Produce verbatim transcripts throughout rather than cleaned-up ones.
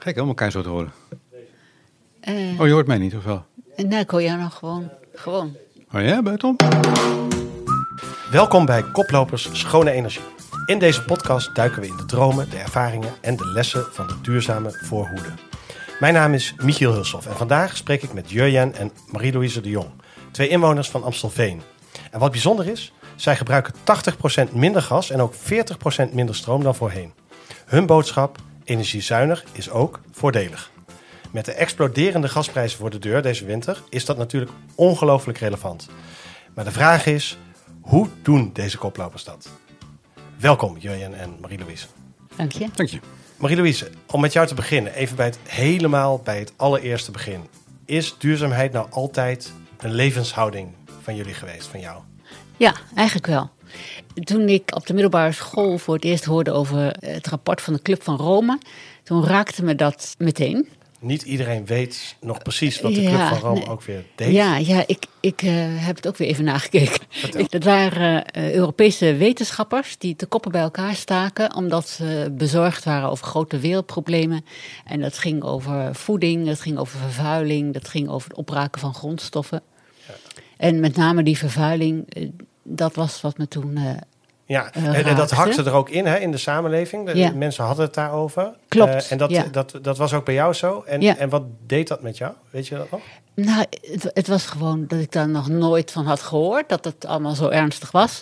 Gek om elkaar zo te horen. Uh, oh, je hoort mij niet, of wel? Nou, ik hoor jou nog gewoon. gewoon. Oh ja, buitenom? Welkom bij Koplopers Schone Energie. In deze podcast duiken we in de dromen, de ervaringen en de lessen van de duurzame voorhoede. Mijn naam is Michiel Hulshoff en vandaag spreek ik met Jurjen en Marie-Louise de Jong, twee inwoners van Amstelveen. En wat bijzonder is, zij gebruiken tachtig procent minder gas en ook veertig procent minder stroom dan voorheen. Hun boodschap, energiezuinig, is ook voordelig. Met de exploderende gasprijzen voor de deur deze winter is dat natuurlijk ongelooflijk relevant. Maar de vraag is, hoe doen deze koplopers dat? Welkom Jurjen en Marie-Louise. Dank je. Dank je. Marie-Louise, om met jou te beginnen, even bij het helemaal bij het allereerste begin. Is duurzaamheid nou altijd een levenshouding van jullie geweest, van jou? Ja, eigenlijk wel. Toen ik op de middelbare school voor het eerst hoorde over het rapport van de Club van Rome, toen raakte me dat meteen. Niet iedereen weet nog precies wat de Club ja, van Rome nee. ook weer deed. Ja, ja ik, ik uh, heb het ook weer even nagekeken. Ik, dat waren uh, Europese wetenschappers die de koppen bij elkaar staken, omdat ze bezorgd waren over grote wereldproblemen. En dat ging over voeding, dat ging over vervuiling, dat ging over het opraken van grondstoffen. Ja. En met name die vervuiling, uh, dat was wat me toen... Uh, Ja, en, en dat hakte er ook in, hè, in de samenleving. De, ja. Mensen hadden het daarover. Klopt. Uh, en dat, ja. dat, dat was ook bij jou zo. En, ja. en wat deed dat met jou? Weet je dat nog? Nou, het, het was gewoon dat ik daar nog nooit van had gehoord. Dat het allemaal zo ernstig was.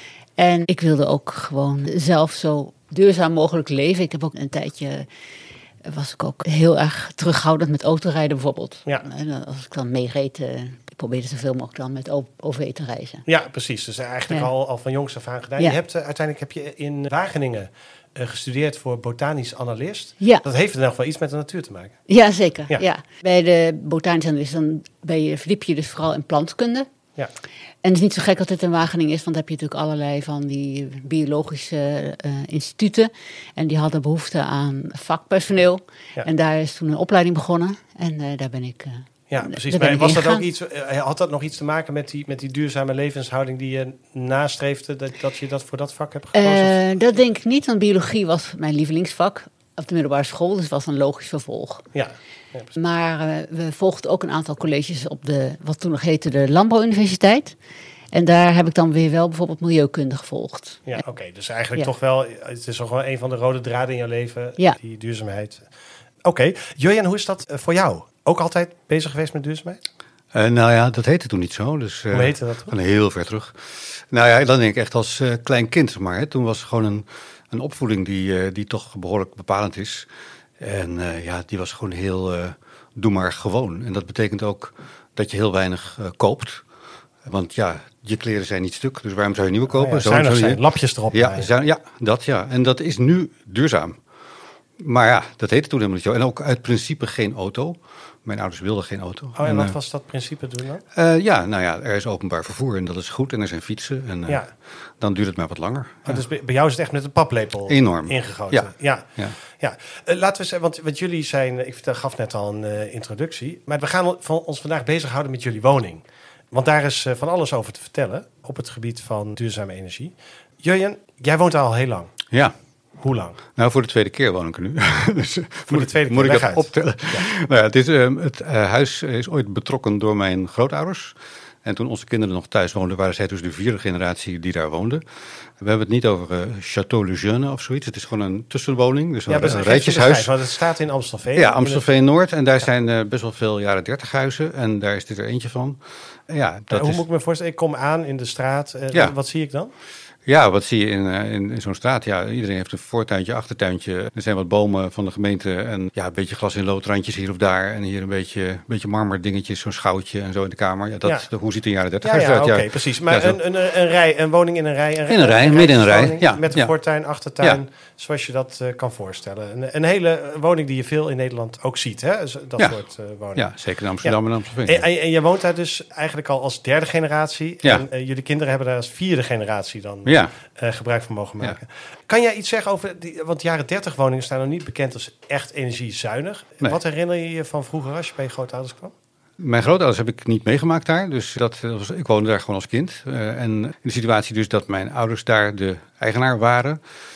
En ik wilde ook gewoon zelf zo duurzaam mogelijk leven. Ik heb ook een tijdje... was ik ook heel erg terughoudend met autorijden bijvoorbeeld. Ja. En als ik dan meereed... Uh, ik probeerde zoveel mogelijk dan met O V te reizen. Ja, precies. Dus eigenlijk ja. al, al van jongs af aan gedaan. Ja. Je hebt, uh, uiteindelijk heb je in Wageningen uh, gestudeerd voor botanisch analist. Ja. Dat heeft in ieder geval iets met de natuur te maken. Ja, zeker. Ja. Ja. Bij de botanisch analist dan ben je, verdiep je dus vooral in plantkunde. Ja. En het is niet zo gek dat dit in Wageningen is, want dan heb je natuurlijk allerlei van die biologische uh, instituten. En die hadden behoefte aan vakpersoneel. Ja. En daar is toen een opleiding begonnen. En uh, daar ben ik... Uh, Ja, precies. Maar was dat ook iets, had dat nog iets te maken met die, met die duurzame levenshouding die je nastreefde, dat, dat je dat voor dat vak hebt gekozen? Uh, dat denk ik niet, want biologie was mijn lievelingsvak op de middelbare school, dus het was een logisch vervolg. Ja. Ja, maar uh, we volgden ook een aantal colleges op de, wat toen nog heette de Landbouwuniversiteit. En daar heb ik dan weer wel bijvoorbeeld milieukunde gevolgd. Ja, oké. Okay. Dus eigenlijk ja. toch wel, het is toch wel een van de rode draden in je leven, ja. die duurzaamheid. Oké. Okay. Jurjen, hoe is dat voor jou? Ook altijd bezig geweest met duurzaamheid? Uh, nou ja, dat heette toen niet zo. Dus, uh, Hoe heette dat? Van heel ver terug. Nou ja, dan denk ik echt als uh, klein kind. Maar hè, toen was het gewoon een, een opvoeding die, uh, die toch behoorlijk bepalend is. En uh, ja, die was gewoon heel, uh, doe maar gewoon. En dat betekent ook dat je heel weinig uh, koopt. Want ja, je kleren zijn niet stuk, dus waarom zou je nieuwe kopen? Oh ja, zuinig zijn, lapjes erop. Ja, zuin, ja, dat ja. En dat is nu duurzaam. Maar ja, dat heette toen helemaal niet zo. En ook uit principe geen auto. Mijn ouders wilden geen auto. Oh, en, en wat uh, was dat principe toen dan? Uh, ja, nou ja, er is openbaar vervoer en dat is goed. En er zijn fietsen en uh, ja. dan duurt het maar wat langer. Oh, ja. Dus bij, bij jou is het echt met een paplepel enorm ingegoten? Ja. ja. ja. ja. Uh, laten we zeggen, want, want jullie zijn... Ik gaf net al een uh, introductie. Maar we gaan ons vandaag bezighouden met jullie woning. Want daar is uh, van alles over te vertellen op het gebied van duurzame energie. Jurjen, jij woont daar al heel lang. Ja. Hoe lang? Nou, voor de tweede keer woon ik er nu. dus, voor de tweede keer, moet ik dat optellen. Ja. Nou ja, het is, uh, het uh, huis is ooit betrokken door mijn grootouders. En toen onze kinderen nog thuis woonden, waren zij dus de vierde generatie die daar woonde. We hebben het niet over uh, Château Le Jeune of zoiets. Het is gewoon een tussenwoning, dus ja, een, een rijtjeshuis. Want het staat in Amstelveen. Ja, Amstelveen-Noord. En daar ja. zijn uh, best wel veel jaren dertig huizen. En daar is dit er eentje van. Ja, dat hoe is... moet ik me voorstellen? Ik kom aan in de straat. Uh, ja. Wat zie ik dan? Ja, wat zie je in, in, in zo'n straat? Ja, iedereen heeft een voortuintje, achtertuintje. Er zijn wat bomen van de gemeente en ja, een beetje glas in loodrandjes hier of daar. En hier een beetje, een beetje marmerdingetjes, zo'n schoutje en zo in de kamer. Ja, dat, ja. De, hoe ziet de jaren dertig ja, ja, ja, uit? Oké, okay, ja, precies. Maar ja, een, een, een rij, een woning in een rij. Een, in een rij, een midden in een rij. Ja, met een ja. voortuin, achtertuin, ja. Zoals je dat uh, kan voorstellen. Een, een hele woning die je veel in Nederland ook ziet, hè? Dat ja. soort uh, woningen. Ja, zeker in Amsterdam ja. en Amstelveen. En, en, en je woont daar dus eigenlijk al als derde generatie. Ja. En uh, jullie kinderen hebben daar als vierde generatie dan ja. uh, gebruik van mogen maken. Ja. Kan jij iets zeggen over, die, want jaren dertig woningen staan nog niet bekend als echt energiezuinig. Nee. Wat herinner je je van vroeger als je bij je grootouders kwam? Mijn grootouders heb ik niet meegemaakt daar, dus dat, dat was, ik woonde daar gewoon als kind. Uh, en in de situatie dus dat mijn ouders daar de eigenaar waren,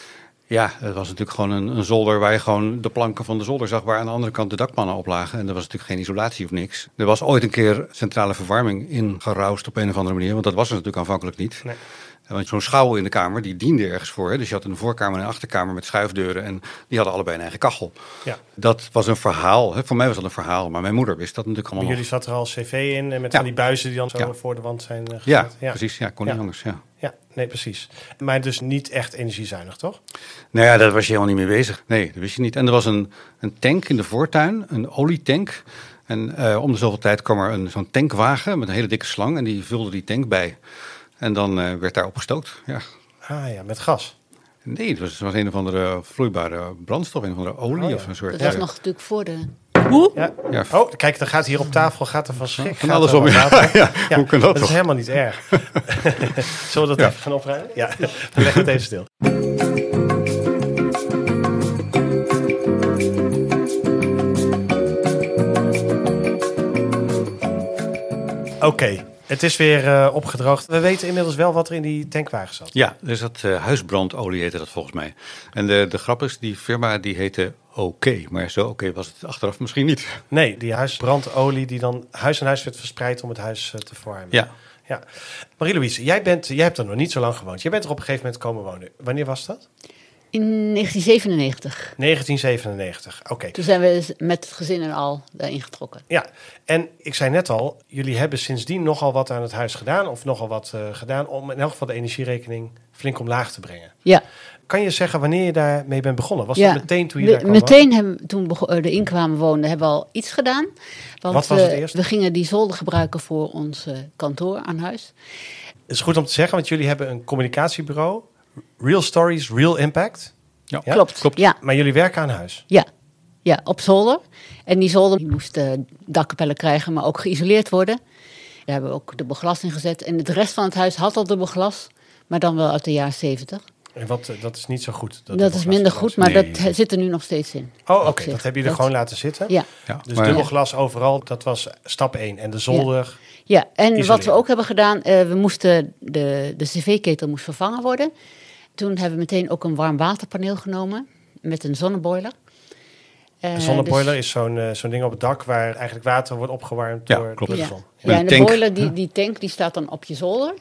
Ja, het was natuurlijk gewoon een, een zolder waar je gewoon de planken van de zolder zag, waar aan de andere kant de dakpannen op lagen. En er was natuurlijk geen isolatie of niks. Er was ooit een keer centrale verwarming ingeroust op een of andere manier, want dat was er natuurlijk aanvankelijk niet. Nee. Want zo'n schouw in de kamer, die diende ergens voor. Hè? Dus je had een voorkamer en een achterkamer met schuifdeuren en die hadden allebei een eigen kachel. Ja. Dat was een verhaal. Hè? Voor mij was dat een verhaal, maar mijn moeder wist dat natuurlijk allemaal Bij jullie nog. zat er al cv in en met Ja. van die buizen die dan zo Ja. voor de wand zijn uh, gezet. Ja, ja, precies. Ja, kon niet Ja. anders. Ja. Ja, nee, precies. Maar dus niet echt energiezuinig, toch? Nou ja, daar was je helemaal niet mee bezig. Nee, dat wist je niet. En er was een, een tank in de voortuin, een olietank. En uh, om de zoveel tijd kwam er een, zo'n tankwagen met een hele dikke slang en die vulde die tank bij. En dan uh, werd daar opgestookt. Ja. Ah ja, met gas. Nee, het was, het was een of andere vloeibare brandstof, een of andere olie Oh, ja. of een soort. Dat was uh, nog natuurlijk voor de... Ja. Ja, Oh, kijk, dan gaat hier op tafel gaat er van schrik. van gaat alles er om. wat Ja, water. ja, Ja, hoe kan dat dat is toch? helemaal niet erg. Zullen we dat Ja. even gaan opruimen? Ja, dan leg het even stil. Oké, okay, het is weer uh, opgedroogd. We weten inmiddels wel wat er in die tankwagen zat. Ja, dus dat uh, huisbrandolie heette dat volgens mij. En de, de grap is, die firma die heette Oké. Okay, maar zo oké okay was het achteraf misschien niet. Nee, die huisbrandolie die dan huis aan huis werd verspreid om het huis uh, te verwarmen. Ja. Ja. Marie-Louise, jij, bent, jij hebt er nog niet zo lang gewoond. Jij bent er op een gegeven moment komen wonen. Wanneer was dat? In negentien zevenennegentig. negentien zevenennegentig, oké. Okay. Toen zijn we met het gezin en al daarin getrokken. Ja, en ik zei net al, jullie hebben sindsdien nogal wat aan het huis gedaan, of nogal wat uh, gedaan, om in elk geval de energierekening flink omlaag te brengen. Ja. Kan je zeggen wanneer je daarmee bent begonnen? Was ja. dat meteen toen je we, daar kwam Meteen wonen? hebben, toen we erin kwamen wonen, hebben we al iets gedaan. Want wat was het we, eerst? we gingen die zolder gebruiken voor ons uh, kantoor aan huis. Het is goed om te zeggen, want jullie hebben een communicatiebureau. Real Stories, Real Impact. Ja, Ja? Klopt. Klopt. Ja. Maar jullie werken aan huis. Ja. Ja, op zolder. En die zolder die moest uh, dakkapellen krijgen, maar ook geïsoleerd worden. Daar hebben we ook dubbel glas in gezet. En de rest van het huis had al dubbel glas, maar dan wel uit de jaren zeventig. En wat, dat is niet zo goed. Dat, dat is minder goed, maar Nee. dat zit er nu nog steeds in. Oh, oké. Okay. Dat hebben jullie gewoon laten zitten? Ja. Ja, Dus maar- dubbel glas overal, dat was stap één. En de zolder... Ja, en Isoleren. wat we ook hebben gedaan, uh, we moesten de, de cv-ketel moest vervangen worden. Toen hebben we meteen ook een warmwaterpaneel genomen met een zonneboiler. Uh, Een zonneboiler dus, is zo'n uh, zo'n ding op het dak waar eigenlijk water wordt opgewarmd Ja, door, klopt. door de ja. zon. Ja, en de tank. boiler, die, die tank, die staat dan op je zolder.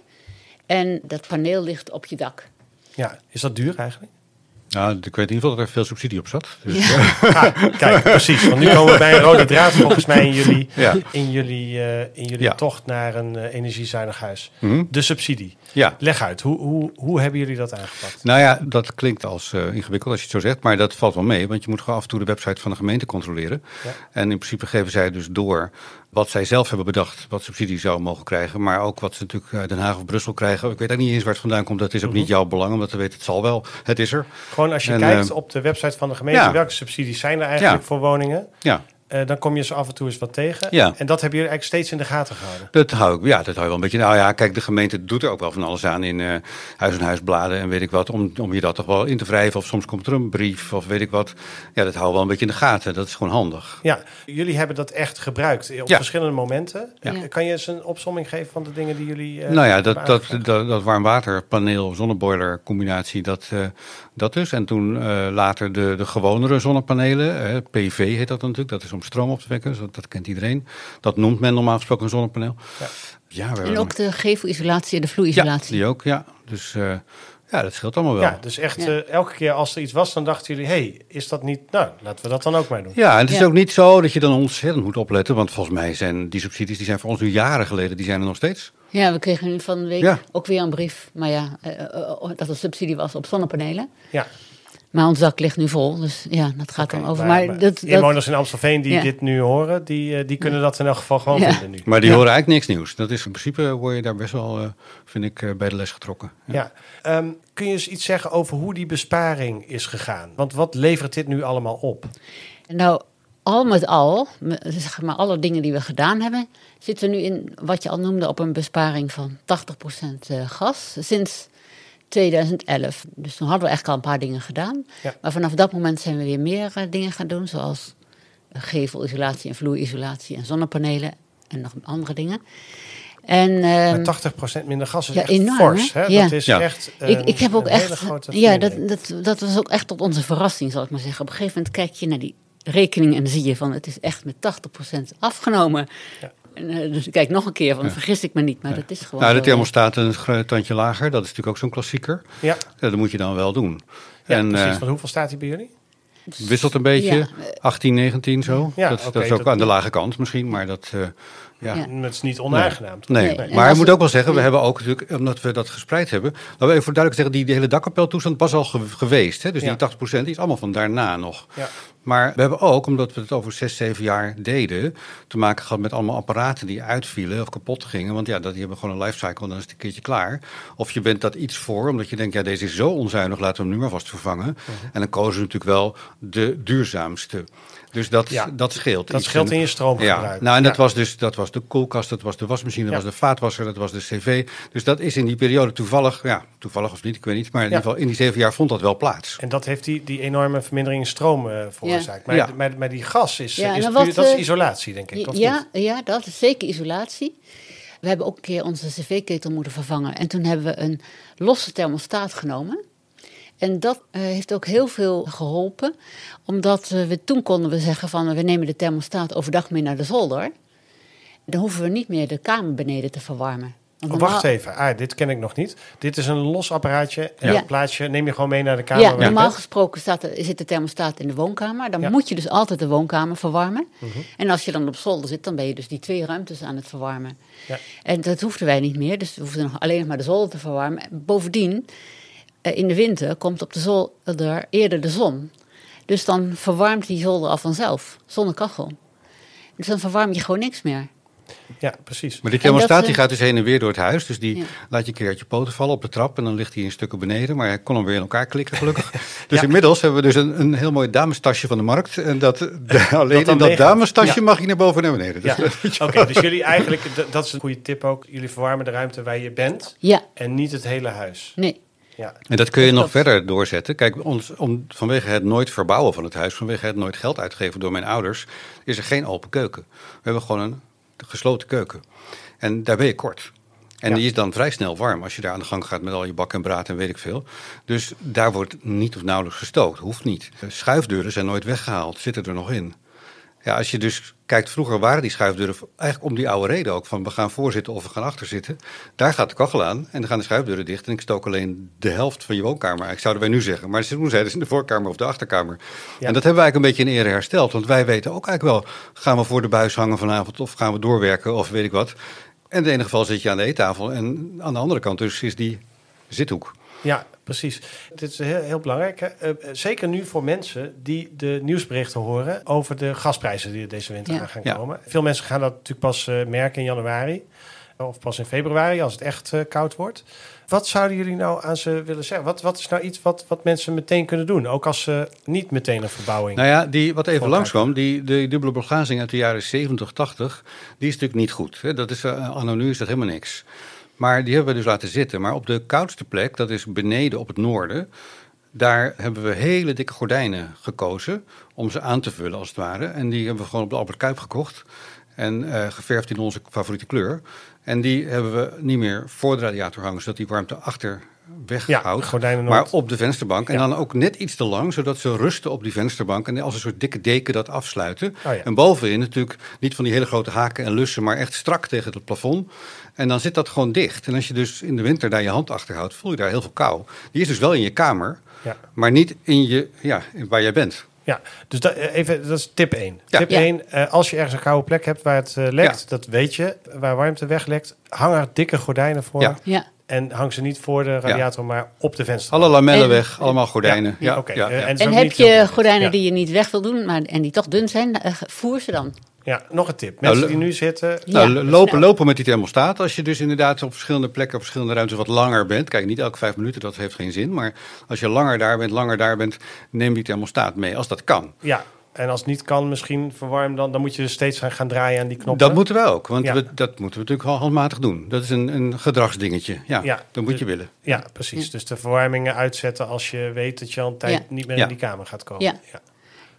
En dat paneel ligt op je dak. Ja, is dat duur eigenlijk? Nou, ik weet in ieder geval dat er veel subsidie op zat. Dus, Ja. Ah, kijk, precies. Want nu komen we bij een rode draad volgens mij in jullie, Ja. in jullie, uh, in jullie Ja. tocht naar een uh, energiezuinig huis. Mhm. De subsidie. Ja. Leg uit, hoe, hoe, hoe hebben jullie dat aangepakt? Nou ja, dat klinkt als uh, ingewikkeld als je het zo zegt, maar dat valt wel mee. Want je moet gewoon af en toe de website van de gemeente controleren. Ja. En in principe geven zij dus door wat zij zelf hebben bedacht, wat subsidie zou mogen krijgen. Maar ook wat ze natuurlijk uit Den Haag of Brussel krijgen. Ik weet ook niet eens waar het vandaan komt. Dat is ook Mhm. niet jouw belang, omdat we weten het zal wel. Het is er. Gewoon als je En, kijkt uh, op de website van de gemeente, ja. welke subsidies zijn er eigenlijk Ja. voor woningen? Ja, Uh, dan kom je zo af en toe eens wat tegen. Ja. En dat hebben jullie eigenlijk steeds in de gaten gehouden. dat hou ik, ja, dat hou je wel een beetje. Nou ja, kijk, de gemeente doet er ook wel van alles aan in uh, huis en huisbladen en weet ik wat. Om, om je dat toch wel in te wrijven. Of soms komt er een brief of weet ik wat. Ja, dat hou we wel een beetje in de gaten. Dat is gewoon handig. Ja, jullie hebben dat echt gebruikt op Ja. verschillende momenten. Ja. Uh, Kan je eens een opsomming geven van de dingen die jullie... Uh, Nou ja, hebben dat, dat, aangepakt? dat, dat warmwaterpaneel, zonneboiler combinatie, dat, uh, dat dus. En toen uh, later de, de gewonere zonnepanelen, uh, P V heet dat natuurlijk, dat is om stroom op te wekken, dat, dat kent iedereen. Dat noemt men normaal gesproken een zonnepaneel. Ja. Ja, we En hebben ook de gevelisolatie en de ja, vloeisolatie. die ook, ja. Dus uh, ja, dat scheelt allemaal wel. Ja, dus echt Ja. uh, elke keer als er iets was, dan dachten jullie... hé, hey, is dat niet... Nou, laten we dat dan ook maar doen. Ja, en het is Ja. ook niet zo dat je dan ontzettend moet opletten, want volgens mij zijn die subsidies, die zijn voor ons nu jaren geleden, die zijn er nog steeds. Ja, we kregen nu van de week Ja. ook weer een brief, maar ja, uh, uh, uh, dat er subsidie was op zonnepanelen. Ja. Maar ons dak ligt nu vol, dus ja, dat gaat Oké, dan over. maar- Maar, maar dat, dat, Inwoners in Amstelveen die Ja. dit nu horen, die, uh, die kunnen dat in elk geval gewoon Ja. vinden nu. Maar die Ja. horen eigenlijk niks nieuws. Dat is in principe, word je daar best wel, uh, vind ik, uh, bij de les getrokken. Ja. Um, kun je eens iets zeggen over hoe die besparing is gegaan? Want wat levert dit nu allemaal op? nou, al met al, me- zeg maar alle dingen die we gedaan hebben, zitten we nu in wat je al noemde op een besparing van tachtig procent uh, gas sinds tweeduizend elf. Dus toen hadden we eigenlijk al een paar dingen gedaan. Ja. Maar vanaf dat moment zijn we weer meer uh, dingen gaan doen, zoals uh, gevelisolatie en vloerisolatie en zonnepanelen en nog andere dingen. En, uh, maar tachtig procent minder gas is ja, echt enorm, fors. Hè? Ja. Dat is ja. echt een, ik, ik heb ook een echt, hele grote ja, dat, vermindering. dat, dat was ook echt tot onze verrassing, zal ik maar zeggen. Op een gegeven moment kijk je naar die rekening en dan zie je van het is echt met tachtig procent afgenomen. Ja. En, uh, dus ik kijk nog een keer, van Ja. vergis ik me niet, maar ja. dat is gewoon... Nou, de zo, thermostaat een tandje lager, dat is natuurlijk ook zo'n klassieker. Ja, Ja, dat moet je dan wel doen. ja en, precies. uh, Want hoeveel staat hij bij jullie? wisselt een beetje, Ja. achttien, negentien zo. Ja, dat, okay, dat is ook dat- aan de lage kant misschien, maar dat... Uh, ja. Ja. Het is niet onaangenaam. toch? Nee, Nee. maar En ik als moet het- ook wel zeggen, we nee. hebben ook natuurlijk, omdat we dat gespreid hebben, laten we even voor duidelijk zeggen, die, die hele dakkapeltoestand was al ge- geweest. Hè? Dus Ja. die tachtig procent die is allemaal van daarna nog. Ja. Maar we hebben ook, omdat we het over zes, zeven jaar deden, te maken gehad met allemaal apparaten die uitvielen of kapot gingen. Want ja, dat, die hebben gewoon een lifecycle en dan is het een keertje klaar. Of je bent dat iets voor, omdat je denkt, ja, deze is zo onzuinig, laten we hem nu maar vast vervangen. Uh-huh. En dan kozen we natuurlijk wel de duurzaamste. Dus dat, Ja, dat scheelt. Dat iets. scheelt in je Ja, stroomgebruik. nou en dat Ja. was dus dat was de koelkast, dat was de wasmachine, dat Ja. was de vaatwasser, dat was de cv. Dus dat is in die periode toevallig, ja, toevallig of niet, ik weet niet, maar in Ja. ieder geval in die zeven jaar vond dat wel plaats. En dat heeft die, die enorme vermindering in stroom uh, veroorzaakt. Maar, Ja. maar, maar die gas is, Ja, is en puur, wat, dat is uh, isolatie, denk ik. Of ja, niet? ja, dat is zeker isolatie. We hebben ook een keer onze cv-ketel moeten vervangen. En toen hebben we een losse thermostaat genomen. En dat uh, heeft ook heel veel geholpen. Omdat uh, we toen konden we zeggen van we nemen de thermostaat overdag mee naar de zolder. Dan hoeven we niet meer de kamer beneden te verwarmen. Want Oh, normaal- wacht even, ah, dit ken ik nog niet. Dit is een los apparaatje en Ja. dat plaats je, neem je gewoon mee naar de kamer. Ja, waar je normaal bent. gesproken staat er, zit de thermostaat in de woonkamer. Dan Ja. moet je dus altijd de woonkamer verwarmen. Mhm. En als je dan op zolder zit, dan ben je dus die twee ruimtes aan het verwarmen. Ja. En dat hoefden wij niet meer. Dus we hoefden nog alleen nog maar de zolder te verwarmen. Bovendien, eh, in de winter komt op de zolder eerder de zon. Dus dan verwarmt die zolder al vanzelf, zonder kachel. Dus dan verwarm je gewoon niks meer. Ja, precies. Maar die En dat, thermostaat die uh, gaat dus heen en weer door het huis. Dus die Ja. laat je een keer uit je poten vallen op de trap. En dan ligt hij in stukken beneden. Maar hij kon hem weer in elkaar klikken, gelukkig. Dus Ja. inmiddels hebben we dus een, een heel mooi damestasje van de markt. En dat, de, alleen dan in dat meegaat. damestasje Ja. mag je naar boven en naar beneden. Ja. Dus, Oké, dus jullie eigenlijk, d- dat is een goede tip ook. Jullie verwarmen de ruimte waar je bent Ja, en niet het hele huis. nee. Ja, En dat kun je Dat nog klopt. verder doorzetten. Kijk, ons, om, vanwege het nooit verbouwen van het huis, vanwege het nooit geld uitgeven door mijn ouders, is er geen open keuken. We hebben gewoon een gesloten keuken. En daar ben je kort. En Ja. die is dan vrij snel warm als je daar aan de gang gaat met al je bak en braad en weet ik veel. Dus daar wordt niet of nauwelijks gestookt. Hoeft niet. De schuifdeuren zijn nooit weggehaald, zitten er nog in. Ja, als je dus kijkt, vroeger waren die schuifdeuren eigenlijk om die oude reden ook. Van we gaan voorzitten of we gaan achterzitten. Daar gaat de kachel aan en dan gaan de schuifdeuren dicht. En ik stook alleen de helft van je woonkamer uit, zouden wij nu zeggen. Maar toen zeiden ze in de voorkamer of de achterkamer. Ja. En dat hebben wij eigenlijk een beetje in ere hersteld. Want wij weten ook eigenlijk wel, gaan we voor de buis hangen vanavond of gaan we doorwerken of weet ik wat. En in het ene geval zit je aan de eettafel en aan de andere kant dus is die zithoek. ja, precies. Dit is heel, heel belangrijk. Hè? Uh, zeker nu voor mensen die de nieuwsberichten horen over de gasprijzen die er deze winter Ja. aan gaan Ja. komen. Veel mensen gaan dat natuurlijk pas uh, merken in januari of pas in februari als het echt uh, koud wordt. Wat zouden jullie nou aan ze willen zeggen? Wat, wat is nou iets wat, wat mensen meteen kunnen doen? Ook als ze niet meteen een verbouwing... Nou ja, die, wat even Voor langskwam, die, die dubbele beglazing uit de jaren zeventig, tachtig, die is natuurlijk niet goed. Hè? Dat is, uh, anno nu is dat helemaal niks. Maar die hebben we dus laten zitten. Maar op de koudste plek, dat is beneden op het noorden, daar hebben we hele dikke gordijnen gekozen om ze aan te vullen als het ware. En die hebben we gewoon op de Albert Kuip gekocht en uh, geverfd in onze favoriete kleur. En die hebben we niet meer voor de radiator hangen, zodat die warmte achter weghoudt. Ja, gordijnen maar nooit. op de vensterbank. En Ja. dan ook net iets te lang, zodat ze rusten op die vensterbank en als een soort dikke deken dat afsluiten. Oh ja. En bovenin natuurlijk niet van die hele grote haken en lussen, maar echt strak tegen het plafond. En dan zit dat gewoon dicht. En als je dus in de winter daar je hand achter houdt, voel je daar heel veel kou. Die is dus wel in je kamer, Ja. maar niet in je, ja, waar jij bent. Ja, dus dat, even, dat is tip één. Ja. Tip Ja. één, uh, als je ergens een koude plek hebt waar het uh, lekt, Ja. dat weet je, waar warmte weglekt, hang er dikke gordijnen voor. Ja. Ja. En hang ze niet voor de radiator, maar op de venster. Alle lamellen En- weg, allemaal gordijnen. Ja, Ja, oké. ja, Uh, ja. en het is En ook heb niet heel je veel. gordijnen Ja. die je niet weg wil doen, maar, en die toch dun zijn, uh, voer ze dan. Ja, nog een tip. Mensen Nou, die nu zitten... Ja. Nou, lo- lopen, snel. lopen met die thermostaat. Als je dus inderdaad op verschillende plekken, op verschillende ruimtes wat langer bent. Kijk, niet elke vijf minuten, dat heeft geen zin. Maar als je langer daar bent, langer daar bent, neem die thermostaat mee. Als dat kan. Ja, en als het niet kan, misschien verwarm dan, dan moet je dus steeds gaan, gaan draaien aan die knoppen. Dat moeten we ook, want Ja. we, dat moeten we natuurlijk wel handmatig doen. Dat is een, een gedragsdingetje. Ja, Ja, dat moet dus- je willen. Ja, precies. Ja. Dus de verwarmingen uitzetten als je weet dat je al een tijd Ja. niet meer Ja. in die kamer gaat komen. Ja. Ja,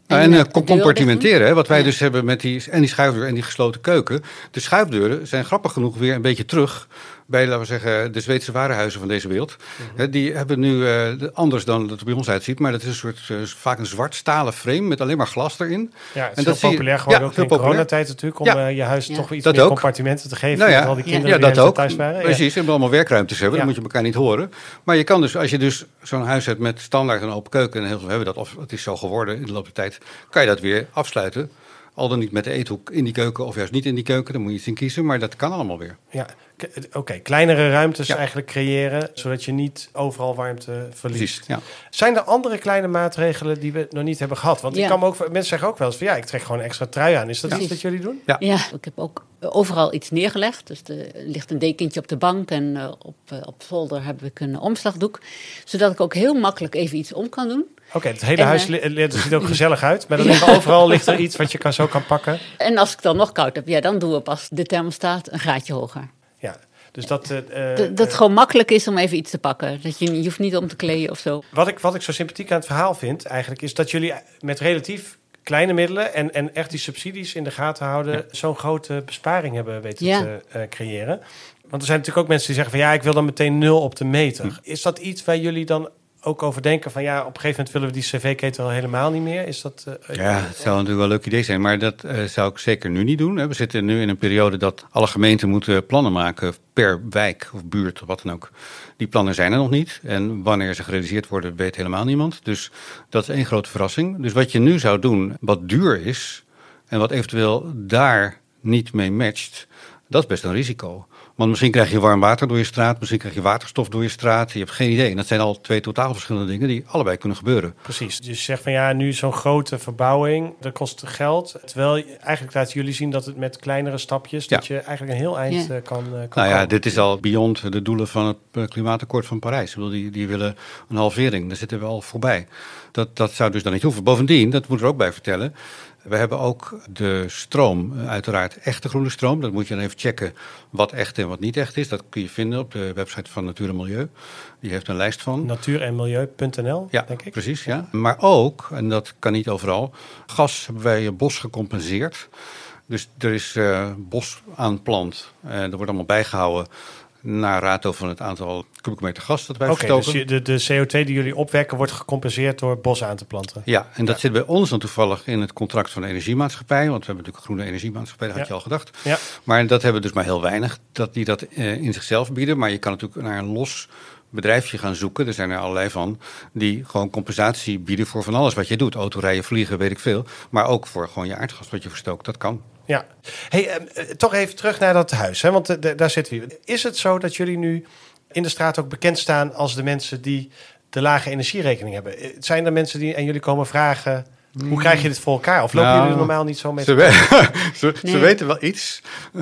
En, en uh, uh, compartimenteren, hè, wat wij ja. dus hebben met die, en die schuifdeur en die gesloten keuken. De schuifdeuren zijn grappig genoeg weer een beetje terug bij, laten we zeggen, de Zweedse warenhuizen van deze wereld. Mm-hmm. He, die hebben nu, uh, anders dan dat het bij ons uitziet, maar dat is een soort, uh, vaak een zwart stalen frame met alleen maar glas erin. Ja, het is en heel dat populair je, geworden, ja, ook in populair. coronatijd natuurlijk, om ja. uh, je huis ja. toch iets dat meer ook. compartimenten te geven. Nou ja, met al die kinderen ja, die dat ook. thuis waren. Precies, ja. en we allemaal werkruimtes hebben, Ja. dan moet je elkaar niet horen. Maar je kan dus, als je dus zo'n huis hebt met standaard een open keuken, en heel veel hebben dat, of het is zo geworden in de loop der tijd, kan je dat weer afsluiten. Al dan niet met de eethoek in die keuken of juist niet in die keuken. Dan moet je iets in kiezen, maar dat kan allemaal weer. Ja, oké. Okay. Kleinere ruimtes ja. eigenlijk creëren, zodat je niet overal warmte verliest. Precies, ja. Zijn er andere kleine maatregelen die we nog niet hebben gehad? Want ja. ik kan me ook, mensen zeggen ook wel eens van ja, ik trek gewoon een extra trui aan. Is dat ja. iets dat jullie doen? Ja. ja, ik heb ook overal iets neergelegd. Dus er ligt een dekentje op de bank en uh, op, uh, op zolder heb ik een omslagdoek. Zodat ik ook heel makkelijk even iets om kan doen. Oké, okay, het hele en, huis uh, li- li- ziet ook gezellig uit. Maar dan ligt overal ligt er iets wat je kan, zo kan pakken. En als ik dan nog koud heb, ja, dan doen we pas de thermostaat een graadje hoger. Ja, dus dat... Uh, dat dat het uh, gewoon makkelijk is om even iets te pakken. Dat je, je hoeft niet om te kleden of zo. Wat ik, wat ik zo sympathiek aan het verhaal vind eigenlijk, is dat jullie met relatief kleine middelen en, en echt die subsidies in de gaten houden, ja. zo'n grote besparing hebben weten ja. te uh, creëren. Want er zijn natuurlijk ook mensen die zeggen van ja, ik wil dan meteen nul op de meter. Hm. Is dat iets waar jullie dan ook over denken van ja, op een gegeven moment willen we die cv-ketel al helemaal niet meer? Is dat? Uh, ja, het zou natuurlijk wel een leuk idee zijn, maar dat uh, zou ik zeker nu niet doen. Hè. We zitten nu in een periode dat alle gemeenten moeten plannen maken per wijk of buurt of wat dan ook. Die plannen zijn er nog niet. En wanneer ze gerealiseerd worden, weet helemaal niemand. Dus dat is één grote verrassing. Dus wat je nu zou doen, wat duur is en wat eventueel daar niet mee matcht, dat is best een risico. Want misschien krijg je warm water door je straat, misschien krijg je waterstof door je straat. Je hebt geen idee. En dat zijn al twee totaal verschillende dingen die allebei kunnen gebeuren. Precies. Dus je zegt van ja, nu zo'n grote verbouwing, dat kost geld. Terwijl eigenlijk laten jullie zien dat het met kleinere stapjes, ja. dat je eigenlijk een heel eind ja. kan, uh, kan Nou komen. ja, dit is al beyond de doelen van het klimaatakkoord van Parijs. Ik bedoel, die, die willen een halvering. Daar zitten we al voorbij. Dat, dat zou dus dan niet hoeven. Bovendien, dat moet er ook bij vertellen, we hebben ook de stroom, uiteraard echte groene stroom. Dat moet je dan even checken wat echt en wat niet echt is. Dat kun je vinden op de website van Natuur en Milieu. Die heeft een lijst van. natuur en milieu punt n l, ja, denk ik. Precies, ja. Maar ook, en dat kan niet overal, gas hebben wij bos gecompenseerd. Dus er is uh, bos aanplant. Uh, er wordt allemaal bijgehouden naar rato van het aantal kubieke meter gas dat wij okay, verstoken. Dus de, de C O twee die jullie opwekken wordt gecompenseerd door bos aan te planten? Ja, en dat ja. zit bij ons dan toevallig in het contract van de energiemaatschappij. Want we hebben natuurlijk een groene energiemaatschappij, dat ja. had je al gedacht. Ja. Maar dat hebben we dus maar heel weinig, dat die dat uh, in zichzelf bieden. Maar je kan natuurlijk naar een los bedrijfje gaan zoeken. Er zijn er allerlei van die gewoon compensatie bieden voor van alles wat je doet. Autorijden, vliegen, weet ik veel. Maar ook voor gewoon je aardgas wat je verstookt. Dat kan. Ja, hey, uh, toch even terug naar dat huis, hè? Want uh, d- daar zitten we. Is het zo dat jullie nu in de straat ook bekend staan als de mensen die de lage energierekening hebben? Zijn er mensen die aan jullie komen vragen, hoe krijg je dit voor elkaar? Of lopen nou, jullie er normaal niet zo mee? Ze, we- ze, nee. ze weten wel iets.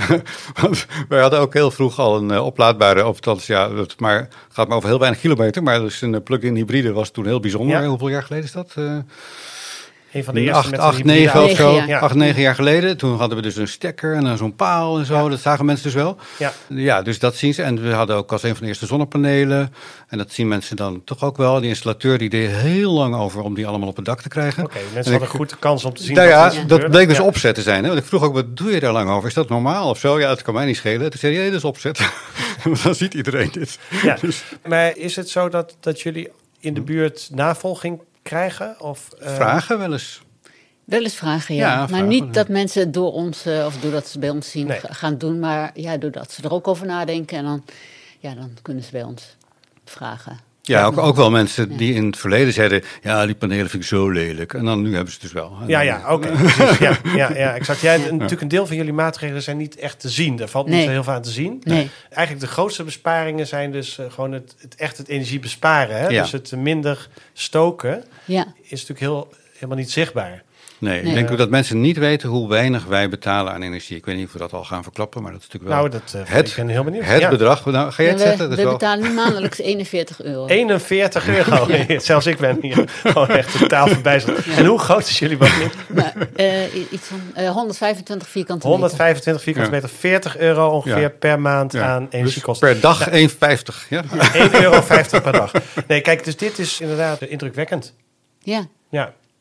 Want wij hadden ook heel vroeg al een uh, oplaadbare, of althans, ja, het maar, gaat maar over heel weinig kilometer. Maar dus een uh, plug-in hybride was toen heel bijzonder. Ja. Hoeveel jaar geleden is dat? Uh, Een van de eerste acht, met acht, negen of zo. Ja. Acht, negen jaar geleden. Toen hadden we dus een stekker en zo'n paal en zo. Ja. Dat zagen mensen dus wel. Ja. ja, dus dat zien ze. En we hadden ook als een van de eerste zonnepanelen. En dat zien mensen dan toch ook wel. Die installateur die deed heel lang over om die allemaal op het dak te krijgen. Oké, okay, mensen hadden een goede kans om te zien. Nou ja, dat, dat bleek dus ja. opzet te zijn. Hè? Want ik vroeg ook, wat doe je daar lang over? Is dat normaal of zo? Ja, dat kan mij niet schelen. Toen zei hij, ja, dat is opzet. Dan ziet iedereen dit. Ja. Dus. Maar is het zo dat, dat jullie in de buurt navolging krijgen? Of, uh... Vragen wel eens. Wel eens vragen, ja. ja maar vragen, niet ja. dat mensen het door ons, uh, of doordat ze bij ons zien, nee. gaan doen. Maar ja, doordat ze er ook over nadenken. En dan, ja, dan kunnen ze bij ons vragen. Ja, ja ook, ook wel mensen ja. die in het verleden zeiden, ja, die panelen vind ik zo lelijk. En dan nu hebben ze het dus wel. Ja, ja, oké. Okay, ja, ja, ja, exact. Ja, ja. Natuurlijk een deel van jullie maatregelen zijn niet echt te zien. Daar valt nee. niet zo heel veel aan te zien. Nee. Eigenlijk de grootste besparingen zijn dus uh, gewoon het, het echt het energie besparen. Hè? Ja. Dus het minder stoken ja. is natuurlijk heel, helemaal niet zichtbaar. Nee, nee, ik denk ook dat mensen niet weten hoe weinig wij betalen aan energie. Ik weet niet of we dat al gaan verklappen, maar dat is natuurlijk wel nou, dat, uh, het, ik ben heel benieuwd. Het ja. bedrag. Nou, ga jij het ja, we, zetten? Dat we wel... betalen nu maandelijks eenenveertig euro. eenenveertig euro? Ja. Zelfs ik ben hier gewoon echt totaal verbijsterd. Ja. En hoe groot is jullie woning? Nou, uh, iets van uh, honderdvijfentwintig vierkante meter. honderdvijfentwintig vierkante meter, veertig euro ongeveer ja. per maand ja. aan energiekosten. Dus per dag één euro vijftig. Ja. één euro vijftig per dag. Nee, kijk, dus dit is inderdaad indrukwekkend. Ja. Ja.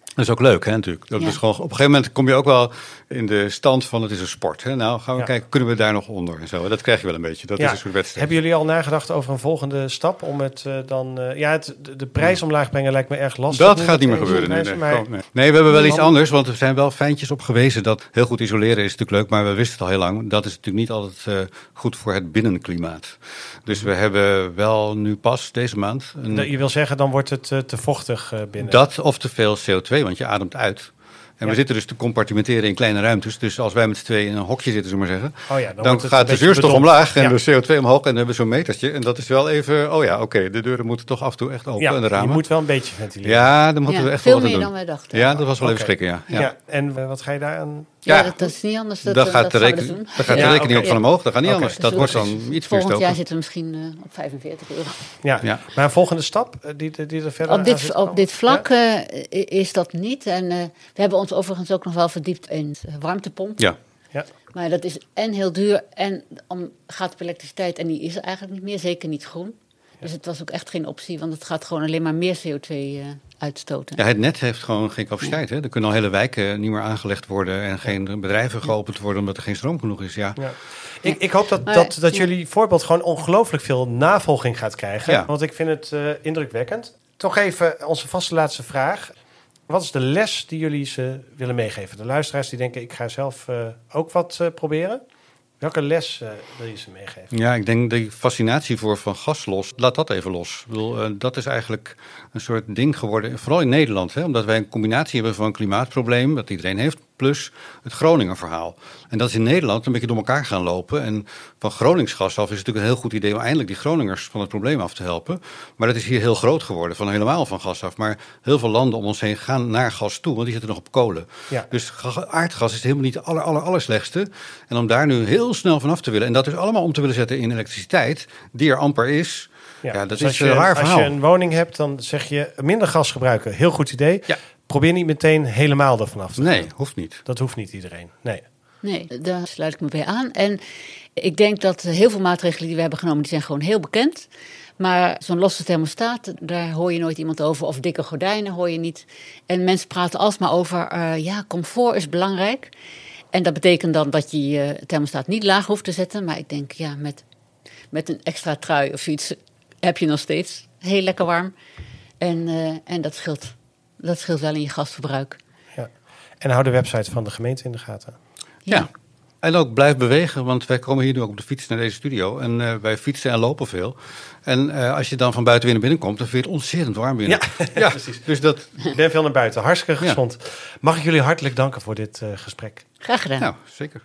Dat is ook leuk, hè, natuurlijk. Dat Ja. is gewoon, op een gegeven moment kom je ook wel in de stand van het is een sport. Hè? Nou, gaan we Ja. kijken, kunnen we daar nog onder en zo. Dat krijg je wel een beetje. Dat Ja. is een soort wedstrijd. Hebben jullie al nagedacht over een volgende stap om het uh, dan... Uh, ja, het, de, de prijs omlaag brengen lijkt me erg lastig. Dat gaat niet meer gebeuren. Nee, nee. Maar... Oh, nee. nee, we hebben wel iets anders, want er zijn wel feintjes op gewezen dat heel goed isoleren is natuurlijk leuk, maar we wisten het al heel lang. Dat is natuurlijk niet altijd uh, goed voor het binnenklimaat. Dus we hebben wel nu pas deze maand... Een... Je wil zeggen, dan wordt het uh, te vochtig uh, binnen. Dat of te veel C O twee, want je ademt uit. En ja. we zitten dus te compartimenteren in kleine ruimtes. Dus als wij met z'n tweeën in een hokje zitten, zullen we maar zeggen... Oh ja, dan, dan gaat de zuurstof omlaag en ja. de C O twee omhoog. En dan hebben we zo'n metertje. En dat is wel even... Oh ja, oké, okay, de deuren moeten toch af en toe echt open ja, en de ramen. Je moet wel een beetje ventileren. Ja, dan moeten ja, we echt veel wel wat meer doen. dan wij dachten. Ja, dat was wel okay. even schrikken, ja. ja. ja. En uh, wat ga je daar aan... Ja, Ja, dat, dat is niet anders. Dat, dan dat gaat dat de, reken, doen. dan gaat de ja, rekening okay. ook van omhoog. Dat gaat niet okay. anders. Dat dus wordt dan iets meer Volgend jaar stoken. zitten we misschien uh, op vijfenveertig euro. Ja. Ja. Maar een volgende stap uh, die, die er verder Op dit, aan zit op dit vlak ja? uh, is dat niet. En uh, we hebben ons overigens ook nog wel verdiept in warmtepomp. Ja. Ja. Maar dat is en heel duur en om, gaat op elektriciteit en die is er eigenlijk niet meer. Zeker niet groen. Ja. Dus het was ook echt geen optie, want het gaat gewoon alleen maar meer C O twee uh, uitstoten. Ja, het net heeft gewoon geen capaciteit. Hè? Er kunnen al hele wijken niet meer aangelegd worden en geen bedrijven geopend worden omdat er geen stroom genoeg is. Ja. Ja. Ik, ik hoop dat, maar, dat, dat ja. jullie voorbeeld gewoon ongelooflijk veel navolging gaat krijgen. Ja. Want ik vind het uh, indrukwekkend. Toch even onze vaste laatste vraag. Wat is de les die jullie ze willen meegeven? De luisteraars die denken, ik ga zelf uh, ook wat uh, proberen. Welke les uh, wil je ze meegeven? Ja, ik denk die fascinatie voor van gas los, laat dat even los. Ik bedoel, uh, dat is eigenlijk een soort ding geworden, vooral in Nederland. Hè, omdat wij een combinatie hebben van een klimaatprobleem, dat iedereen heeft, plus het Groninger verhaal. En dat is in Nederland een beetje door elkaar gaan lopen. En van Groningsgas af is het natuurlijk een heel goed idee om eindelijk die Groningers van het probleem af te helpen. Maar dat is hier heel groot geworden, van helemaal van gas af. Maar heel veel landen om ons heen gaan naar gas toe, want die zitten nog op kolen. Ja. Dus aardgas is helemaal niet het aller, aller, aller slechtste. En om daar nu heel snel vanaf te willen, en dat is allemaal om te willen zetten in elektriciteit, die er amper is. Ja, ja dat dus is als je, een raar als verhaal. je een woning hebt, dan zeg je minder gas gebruiken. Heel goed idee. Ja. Probeer niet meteen helemaal ervan af te gaan. Nee, hoeft niet. Dat hoeft niet iedereen. Nee. Nee, daar sluit ik me bij aan. En ik denk dat heel veel maatregelen die we hebben genomen, die zijn gewoon heel bekend. Maar zo'n losse thermostaat, daar hoor je nooit iemand over. Of dikke gordijnen hoor je niet. En mensen praten alsmaar over, uh, ja, comfort is belangrijk. En dat betekent dan dat je je thermostaat niet laag hoeft te zetten. Maar ik denk, ja, met, met een extra trui of iets heb je nog steeds heel lekker warm. En, uh, en dat scheelt, dat scheelt wel in je gasverbruik. Ja. En hou de website van de gemeente in de gaten. Ja. ja. En ook blijf bewegen, want wij komen hier nu ook op de fiets naar deze studio. En uh, wij fietsen en lopen veel. En uh, als je dan van buiten weer naar binnen komt, dan vind je het ontzettend warm binnen. Ja, ja precies. Dus dat... Ik ben veel naar buiten. Hartstikke gezond. Ja. Mag ik jullie hartelijk danken voor dit uh, gesprek. Graag gedaan. Nou, zeker.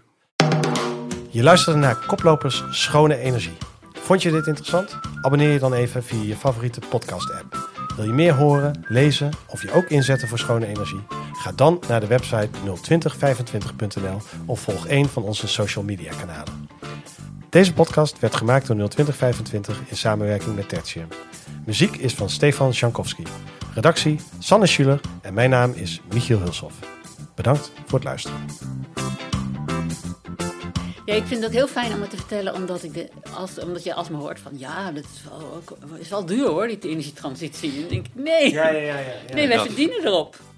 Je luisterde naar Koplopers Schone Energie. Vond je dit interessant? Abonneer je dan even via je favoriete podcast-app. Wil je meer horen, lezen of je ook inzetten voor schone energie? Ga dan naar de website nul twintig vijfentwintig punt n l of volg een van onze social media kanalen. Deze podcast werd gemaakt door nul twintig vijfentwintig in samenwerking met Tertium. Muziek is van Stefan Jankowski. Redactie Sanne Schuler en mijn naam is Michiel Hulshoff. Bedankt voor het luisteren. Ja, ik vind het heel fijn om het te vertellen, omdat, ik de, als, omdat je alsmaar hoort van, ja, dat is wel, is wel duur hoor, die energietransitie. En dan denk ik, nee, Ja, ja, ja, ja, ja. nee wij Ja. verdienen erop.